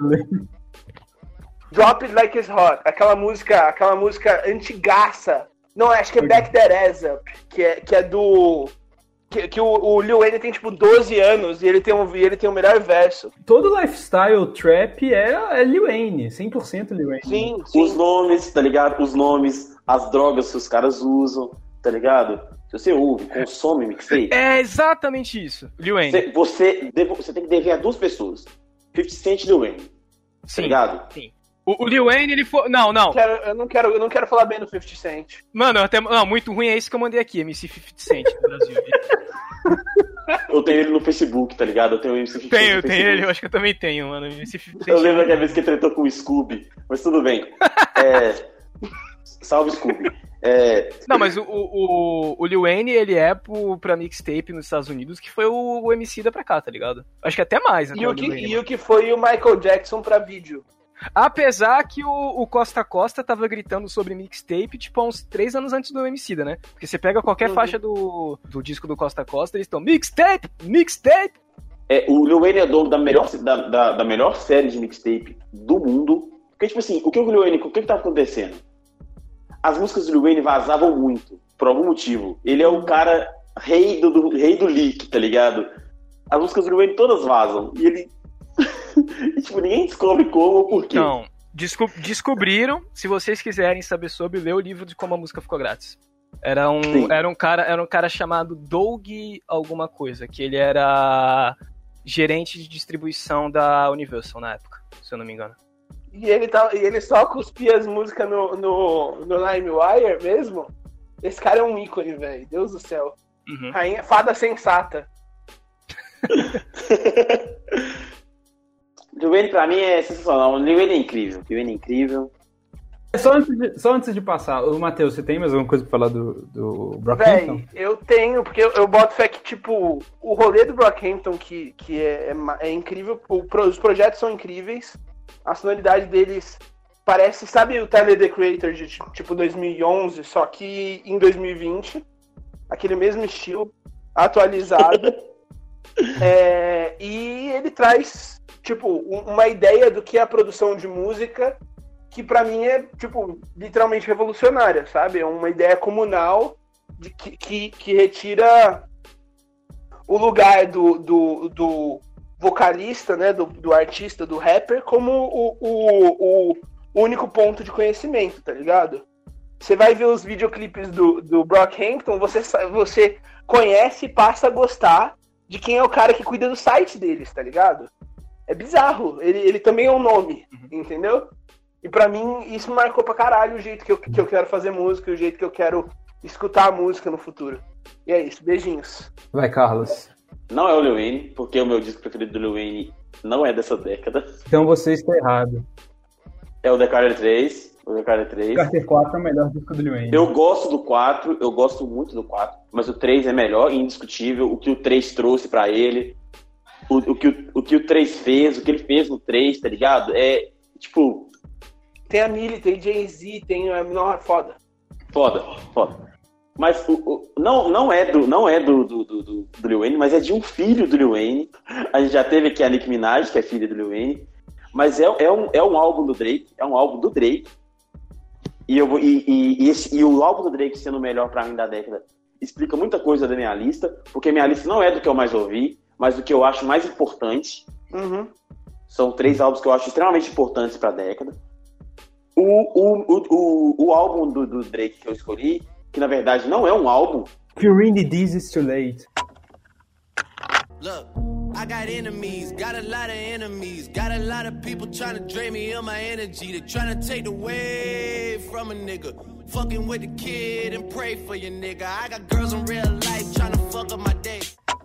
Drop It Like It's Hot. Aquela música, aquela música antigaça. Não, acho que é Back That Ass Up. Que é, que é do. Que, que o, o Lil Wayne tem tipo doze anos e ele tem, um, e ele tem o melhor verso. Todo lifestyle trap é, é Lil Wayne, cem por cento Lil Wayne. Sim, os sim. nomes, tá ligado? Os nomes, as drogas que os caras usam, tá ligado? Se você ouve, consome mixtape, É exatamente isso, Lil Wayne. você, você, devo- você tem que dever a duas pessoas. fifty Cent e Lil Wayne, tá Sim, ligado? sim. O, o Lil Wayne, ele foi... Não, não. Quero, eu, não quero, eu não quero falar bem do fifty Cent. Mano, até... Não, muito ruim é isso que eu mandei aqui, M C fifty Cent no Brasil. Eu tenho ele no Facebook, tá ligado? Eu tenho o M C fifty Cent Tenho, no tenho Facebook. ele, eu acho que eu também tenho, mano. M C fifty Cent. Eu lembro daquela vez que ele tretou com o Scooby, mas tudo bem. É... Salve, Scooby. É... Não, mas o, o, o Lil Wayne, ele é pro, pra mixtape nos Estados Unidos, que foi o, o Emicida pra cá, tá ligado? Acho que até mais, até E o o, que, Lil Wayne, e mano. o que foi o Michael Jackson pra vídeo. Apesar que o, o Costa Costa tava gritando sobre mixtape, tipo, há uns três anos antes do Emicida, né? Porque você pega qualquer Uhum. faixa do, do disco do Costa Costa, eles estão mixtape, mixtape. É, o Lil Wayne é dono da melhor, da, da, da melhor série de mixtape do mundo. Porque, tipo assim, o que o Lil Wayne, o que que tá acontecendo? As músicas do Lil Wayne vazavam muito, por algum motivo. Ele é o cara rei do, do, rei do leak, tá ligado? As músicas do Lil Wayne todas vazam. E ele... e, tipo, ninguém descobre como ou por quê. Então, desco- descobriram, se vocês quiserem saber sobre, lê o livro de Como a Música Ficou Grátis. Era um, Sim. era um cara, era um cara chamado Doug alguma coisa, que ele era gerente de distribuição da Universal na época, se eu não me engano. E ele, tá, e ele só cuspia as músicas no, no, no LimeWire mesmo. Esse cara é um ícone, velho. Deus do céu. Uhum. Rainha, fada sensata. Lil Wayne pra mim é sensacional. O Lil Wayne é incrível. Lil Wayne é incrível. Só antes de, só antes de passar, o Matheus, você tem mais alguma coisa pra falar do, do Brockhampton? Véi, eu tenho, porque eu, eu boto fé que, tipo, o rolê do Brockhampton, que, que é, é, é incrível, o, os projetos são incríveis, a sonoridade deles parece, sabe o Tyler, The Creator de, tipo, dois mil e onze, só que em dois mil e vinte, aquele mesmo estilo, atualizado, é, e ele traz, tipo, uma ideia do que é a produção de música, que pra mim é, tipo, literalmente revolucionária, sabe? É uma ideia comunal de que, que, que retira o lugar do, do, do vocalista, né? Do, do artista, do rapper, como o, o, o único ponto de conhecimento, tá ligado? Você vai ver os videoclipes do, do Brockhampton, você, você conhece e passa a gostar de quem é o cara que cuida do site deles, tá ligado? É bizarro. Ele, ele também é um nome, entendeu? E pra mim, isso marcou pra caralho o jeito que eu, que eu quero fazer música, o jeito que eu quero escutar a música no futuro. E é isso, beijinhos. Vai, Carlos. Não é o Lil Wayne, porque o meu disco preferido do Lil Wayne não é dessa década. Então você está errado. É o The Carter três. O The Carter três. Carter quatro é o melhor disco do Lil Wayne. Eu gosto do quatro, eu gosto muito do quatro, mas o três é melhor, indiscutível. O que o três trouxe pra ele, o, o, que, o, o que o três fez, o que ele fez no três, tá ligado? É, tipo... Tem a Millie, tem Jay-Z, tem a... Não, foda. Foda, foda. Mas o, o, não, não é, do, não é do, do, do, do Lil Wayne, mas é de um filho do Lil Wayne. A gente já teve aqui a Nicki Minaj, que é filha do Lil Wayne. Mas é, é, um, é um álbum do Drake, é um álbum do Drake. E, eu, e, e, e, esse, e o álbum do Drake sendo o melhor pra mim da década explica muita coisa da minha lista, porque minha lista não é do que eu mais ouvi, mas do que eu acho mais importante. Uhum. São três álbuns que eu acho extremamente importantes pra década. O, o, o, o, o álbum do, do Drake que eu escolhi, que na verdade não é um álbum. Curing This Is Too Late. Look, I got enemies, got a lot of enemies, got a lot of people trying to drain me of my energy. They're trying to take away from a nigga. Fucking with the kid and pray for your nigga. I got girls in real life trying to fuck up my day.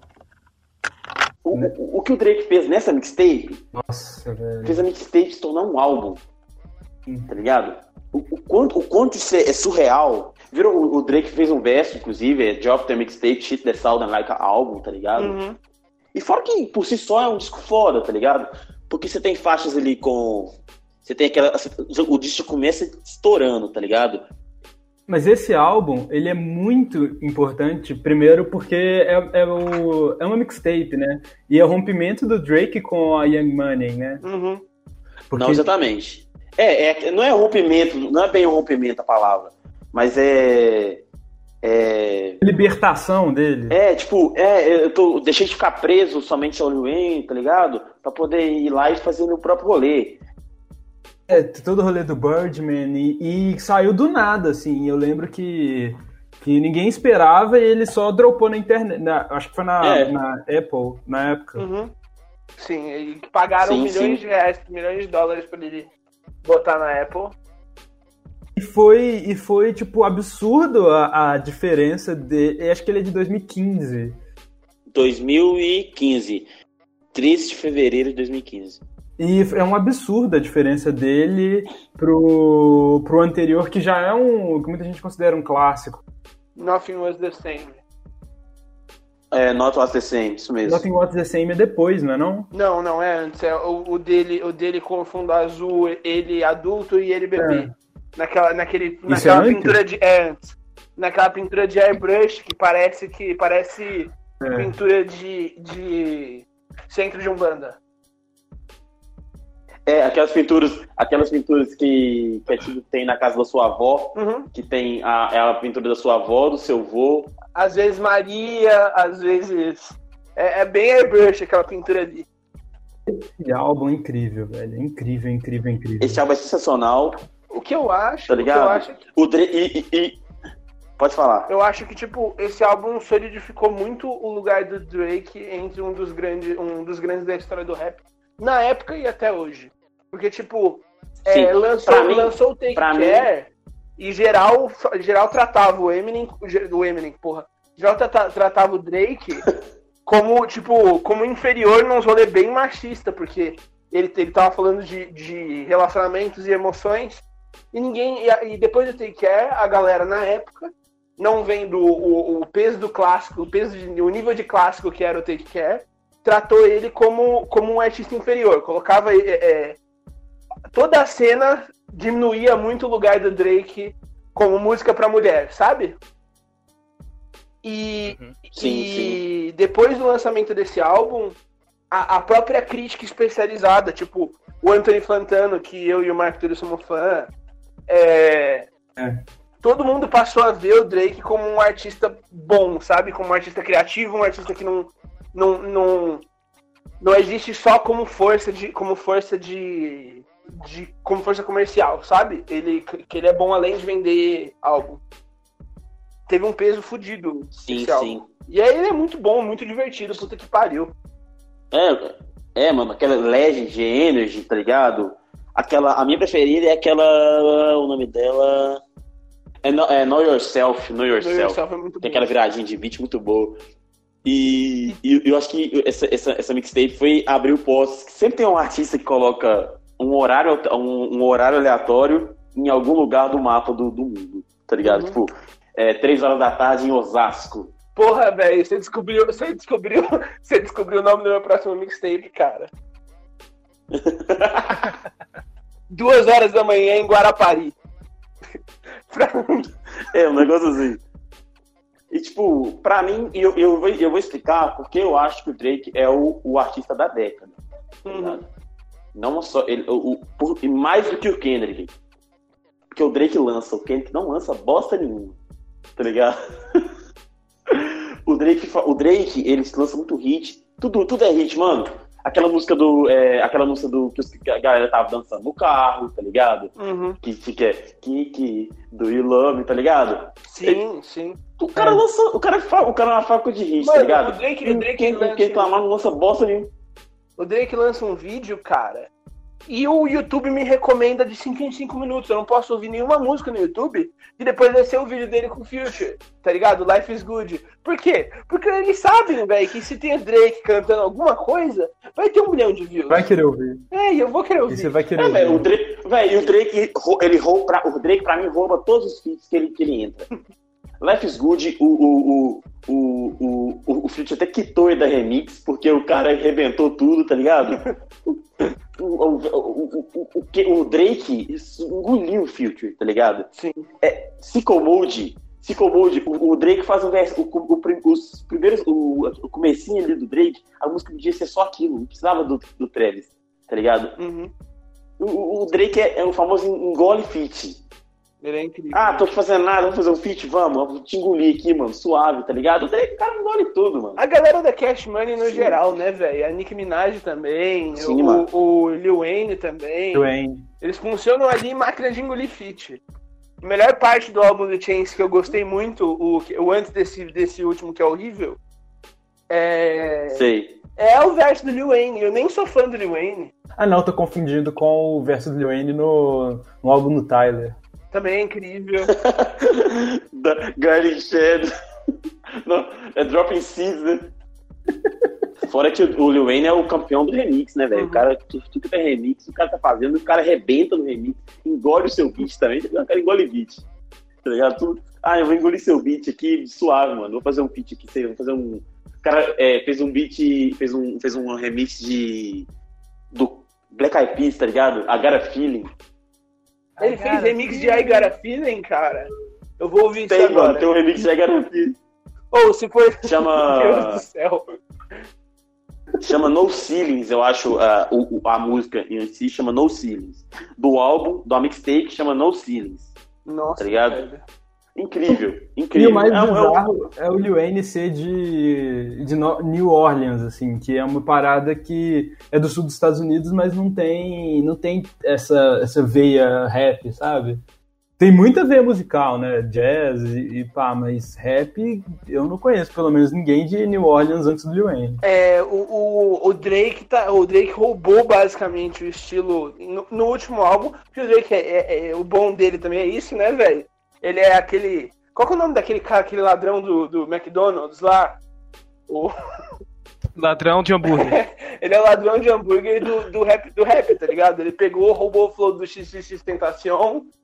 O, o, o que o Drake fez nessa mixtape, Nossa, velho. fez a mixtape se tornar um álbum. Tá ligado? O, o, quanto, o quanto isso é, é surreal. Viram, o, o Drake fez um verso, inclusive, é Drop the Mixtape, Shit the Sound Like a Album, tá ligado? Uhum. E fora que por si só é um disco foda, tá ligado? Porque você tem faixas ali com... Você tem aquela... O disco começa estourando, tá ligado? Mas esse álbum, ele é muito importante, primeiro porque é, é, o, é uma mixtape, né? E é o rompimento do Drake com a Young Money, né? Uhum. Porque... Não exatamente. É, é, não é rompimento, não é bem um rompimento a palavra, mas é... É... libertação dele. É, tipo, é, eu tô, deixei de ficar preso somente ao Lil Wayne, tá ligado? Pra poder ir lá e fazer o meu próprio rolê. É, todo o rolê do Birdman e, e saiu do nada, assim. Eu lembro que, que ninguém esperava e ele só dropou na internet. Na, acho que foi na, É. na Apple, na época. Uhum. Sim, e pagaram Sim, milhões sim. de reais, milhões de dólares pra ele botar na Apple. E foi, e foi tipo, absurdo a, a diferença dele. Acho que ele é de dois mil e quinze. dois mil e quinze. treze de fevereiro de dois mil e quinze. E é um absurdo a diferença dele pro, pro anterior, que já é um... que muita gente considera um clássico. Nothing Was The Same. É, Not Was The Same, isso mesmo. Nothing Was The Same é depois, não é não? Não, não, é antes. É o, o, dele, o dele com o fundo azul, ele adulto e ele bebê. É. Naquela, naquele, Isso naquela é antes? pintura de. É, antes. Naquela pintura de airbrush que parece que parece É. pintura de, de centro de Umbanda. É, aquelas pinturas, aquelas pinturas que, que a gente tem na casa da sua avó, Uhum. que tem a, é a pintura da sua avó, do seu vô. Às vezes Maria, às vezes. É, é bem airbrush aquela pintura ali. Esse álbum é incrível, velho. É incrível, incrível, incrível. Esse álbum é sensacional, O que eu acho. tá o que eu ligado? acho O Dre... e, e, e... Pode falar. Eu acho que, tipo, esse álbum solidificou muito o lugar do Drake entre um dos grandes, um dos grandes da história do rap, na época e até hoje. Porque, tipo, é, Sim, lançou, pra mim- lançou o Take pra Care e geral, geral tratava o Eminem, o Eminem, porra, geral trata- tratava o Drake como, tipo, como inferior num rolê bem machista, porque ele, ele tava falando de, de relacionamentos e emoções, E ninguém. E, e depois do Take Care, a galera na época, não vendo o, o peso do clássico, o peso de, o nível de clássico que era o Take Care, tratou ele como, como um artista inferior. Colocava. É, é, toda a cena diminuía muito o lugar do Drake como música pra mulher, sabe? E, uhum. sim, e sim. depois do lançamento desse álbum, a, a própria crítica especializada, tipo o Anthony Fantano, que eu e o Marco Túlio somos fã, é, é. todo mundo passou a ver o Drake como um artista bom, sabe? Como um artista criativo, um artista que não, não, não, não existe só como força de, como força de, de como força comercial, sabe? Ele, que ele é bom além de vender álbum. Teve um peso fudido. Sim, esse álbum. sim. E aí ele é muito bom, muito divertido, puta que pariu. É, é, mano, aquela Legend, Energy, tá ligado? Aquela, a minha preferida é aquela, o nome dela é, no, é Know Yourself, Know Yourself. Know Yourself é muito Tem bom. aquela viradinha de beat muito boa. E, e eu acho que essa, essa, essa mixtape foi abrir o post. Sempre tem um artista que coloca um horário, um, um horário aleatório em algum lugar do mapa do, do mundo, tá ligado? Uhum. Tipo, é, três horas da tarde em Osasco. Porra, velho, você descobriu, você descobriu, você descobriu o nome do meu próximo mixtape, cara. Duas horas da manhã em Guarapari. É, um negócio assim. E, tipo, pra mim, eu, eu, vou, eu vou explicar porque eu acho que o Drake é o, o artista da década. Tá ligado? Não só ele, o, o, por, mais do que o Kendrick. Porque o Drake lança, o Kendrick não lança bosta nenhuma. Tá ligado? o, Drake, o Drake, ele lança muito hit. Tudo, tudo é hit, mano. Aquela música do. É, aquela música do que a galera tava dançando no carro, tá ligado? Uhum. Que fica. Kiki, do You Love Me, tá ligado? Sim, ele, sim. O cara lança. O cara, o cara é uma faca de hit, Mano, tá ligado? O Drake, quem, o Drake quem, lança, quem reclamar não lança bosta nenhuma. O Drake lança um vídeo, cara. E o YouTube me recomenda de cinco em cinco minutos. Eu não posso ouvir nenhuma música no YouTube e depois descer o vídeo dele com o Future, tá ligado? Life is Good. Por quê? Porque eles sabem, velho, que se tem o Drake cantando alguma coisa, vai ter um milhão de views. Vai querer ouvir. É, e eu vou querer ouvir. E você vai querer É, ouvir. véio, o Drake, véio, o Drake, ele rouba, o Drake, pra mim, rouba todos os feats que ele, que ele entra. Life is Good, o, o, o, o, o, o, o Future até quitou ele da remix, porque o cara arrebentou tudo, tá ligado? O, o, o, o, o, o Drake engoliu o Future, tá ligado? Sim. É, Sicko Mode, Sicko Mode, o, o Drake faz um verso, o, o, os primeiros, o, o comecinho ali do Drake, a música podia ser só aquilo, não precisava do, do Travis, tá ligado? Uhum. O, o Drake é, é o famoso engole feat. Ele é incrível. Ah, tô fazendo nada, vamos fazer um feat, vamos, vou te engolir aqui, mano, suave, tá ligado? O Drake, o cara engole tudo, mano. A galera da Cash Money no Sim. geral, né, velho? A Nicki Minaj também, Sim, o, o Lil Wayne também. Dwayne. Eles funcionam ali em máquina de engolir feat. A melhor parte do álbum do Chance que eu gostei muito, o, o antes desse, desse último que é horrível, é... Sei. é o verso do Lil Wayne. Eu nem sou fã do Lil Wayne. Ah não, tô confundindo com o verso do Lil Wayne no, no álbum do Tyler. Também é incrível. Da Garlic Shed. Não, é Dropping Seeds, né? Fora que o Lil Wayne é o campeão do remix, né, velho? Uhum. O cara, tudo que é remix, o cara tá fazendo, o cara arrebenta no remix, engole o seu beat também, o cara engole beat. Tá ligado? Tudo, ah, eu vou engolir seu beat aqui, suave, mano. Vou fazer um beat aqui, sei, vou fazer um. O cara é, fez um beat, fez um, fez um remix de. Do Black Eyed Peas, tá ligado? I Got a Feeling. Ele fez remix de I Got a Feeling, cara. Eu vou ouvir Tem, isso agora. mano, tem um remix de I Got a Feeling. Ou se for... Chama- Meu Deus do céu. Chama No Ceilings, eu acho, a, o- a música em si chama No Ceilings. Do álbum, do mixtape, que chama No Ceilings. Nossa, Tá ligado? velho. Incrível, E incrível. o mais É um- é um- bizarro é o Lil Wayne ser de, de No- New Orleans, assim, que é uma parada que é do sul dos Estados Unidos, mas não tem, não tem essa, essa veia rap, sabe? Tem muita veia musical, né? Jazz e, e pá, mas rap eu não conheço, pelo menos ninguém de New Orleans antes do Lil Wayne. É, o, o, o Drake tá, o Drake roubou basicamente o estilo no, no último álbum, porque o Drake é, é- é- o bom dele também é isso, né, velho? Ele é aquele, qual que é o nome daquele cara, aquele ladrão do, do McDonald's lá? O, Ladrão de hambúrguer. ele é o ladrão de hambúrguer do, do rap, do rap, tá ligado? Ele pegou, roubou o flow do X X X Tentacion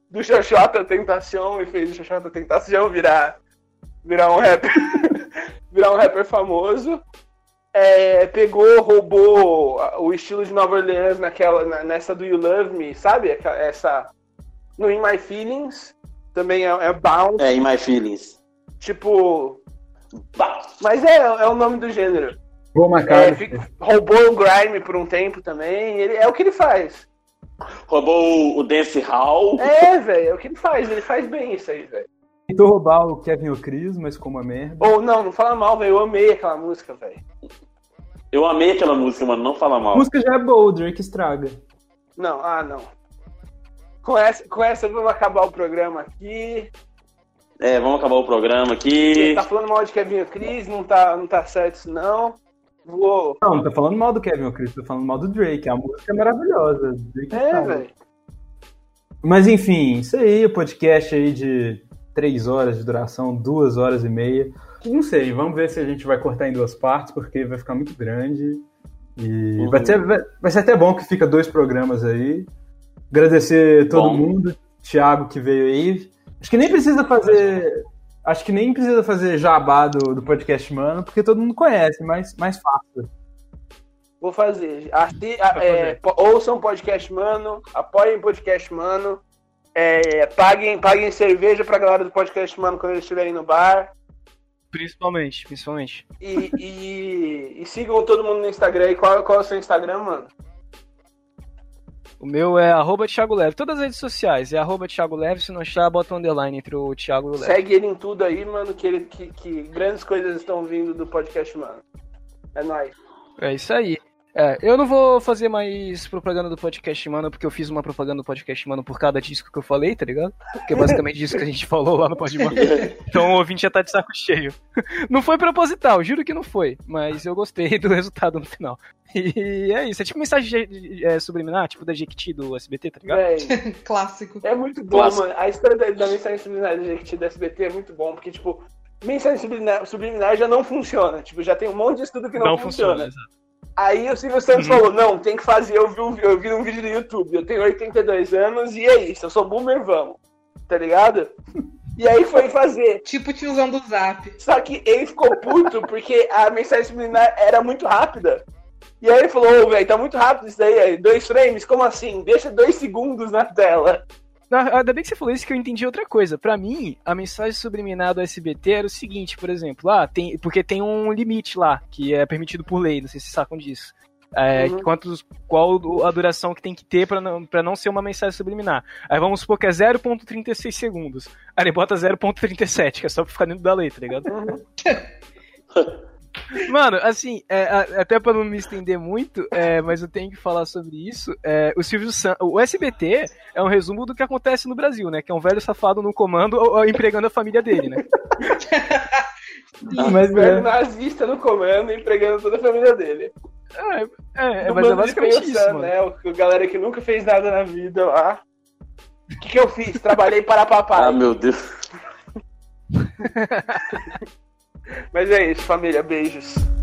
do Xoxota Tentacion e fez o Xoxota Tentacion virar, virar um rapper, virar um rapper famoso. É, pegou, roubou o estilo de Nova Orleans naquela, na, nessa do You Love Me, sabe? Essa, no In My Feelings, também é, é Bounce. É, In My Feelings. Tipo... Mas é, é o nome do gênero. Boa, é, fica, roubou o Grime por um tempo também, ele, é o que ele faz. Roubou o Dance Hall. É, velho, é o que ele faz, ele faz bem isso aí, velho. Tentou roubar o Kevin O'Chris, mas como uma merda. Ou não, não fala mal, velho, eu amei aquela música, velho. Eu amei aquela música, mano, não fala mal. A música já é boa, o Drake estraga. Não, ah, não. Com essa, com essa vamos acabar o programa aqui. É, vamos acabar o programa aqui. Ele tá falando mal de Kevin O'Chris, não tá, não tá certo isso não. Vou... Não, não tô falando mal do Kevin O'Chris, tô falando mal do Drake. A música é maravilhosa. Drake é, velho. Mas enfim, isso aí, o podcast aí de três horas de duração, duas horas e meia. Não sei, vamos ver se a gente vai cortar em duas partes, porque vai ficar muito grande. E uhum. vai, ter, vai, vai ser até bom que fica dois programas aí. Agradecer todo bom. mundo, Thiago que veio aí. Acho que nem precisa fazer. Acho que nem precisa fazer jabá do, do podcast Mano, porque todo mundo conhece, mas mais fácil. Vou fazer. Arti, é, ouçam podcast Mano, apoiem podcast Mano, é, paguem, paguem cerveja pra galera do podcast Mano quando eles estiverem no bar. Principalmente, principalmente. E, e, e sigam todo mundo no Instagram. E qual, qual é o seu Instagram, mano? O meu é arroba Thiago Leve. Todas as redes sociais é arroba Thiago Leve. Se não achar, bota um underline entre o Thiago e o Leve. Segue ele em tudo aí, mano, que, ele, que, que grandes coisas estão vindo do podcast, mano. É nóis. É isso aí. É, eu não vou fazer mais propaganda do podcast Mano, porque eu fiz uma propaganda do podcast Mano por cada disco que eu falei, tá ligado? Que é basicamente isso que a gente falou lá no Pod Mano. Então o ouvinte já tá de saco cheio. Não foi proposital, juro que não foi, mas eu gostei do resultado no final. E é isso, é tipo mensagem é, subliminar, tipo da Jequiti do S B T, tá ligado? É, clássico. É muito bom, Clássico. mano. A história da, da mensagem subliminar da Jequiti do S B T é muito bom, porque, tipo, mensagem subliminar, subliminar já não funciona. Tipo, já tem um monte de estudo que não, não funciona. funciona exato. Aí o Silvio Santos uhum. falou, não, tem que fazer, eu vi, um, eu vi um vídeo do YouTube, eu tenho oitenta e dois anos e é isso, eu sou boomer, vamos, tá ligado? E aí foi fazer. Tipo tiozão do Zap. Só que ele ficou puto porque a mensagem subliminar era muito rápida. E aí ele falou, ô, velho, tá muito rápido isso daí, dois frames, como assim? Deixa dois segundos na tela. Ainda bem que você falou isso que eu entendi outra coisa. Pra mim, a mensagem subliminar do S B T era o seguinte, por exemplo, ah, tem, porque tem um limite lá, que é permitido por lei, não sei se vocês sacam disso. É, uhum. quantos, qual a duração que tem que ter pra não, pra não ser uma mensagem subliminar. Aí vamos supor que é zero vírgula trinta e seis segundos. Aí ele bota zero vírgula trinta e sete, que é só pra ficar dentro da lei, tá ligado? Uhum. Mano, assim, é, até pra não me estender muito, é, mas eu tenho que falar sobre isso. É, o Silvio Santos, o S B T é um resumo do que acontece no Brasil, né? Que é um velho safado no comando ou, ou empregando a família dele, né? Sim, mas velho é nazista no comando empregando toda a família dele. É, é, é mas é basicamente isso, pensando, mano. Né? O galera que nunca fez nada na vida lá. O que, que eu fiz? Trabalhei para papai. Ah, meu Deus. Mas é isso, família. Beijos.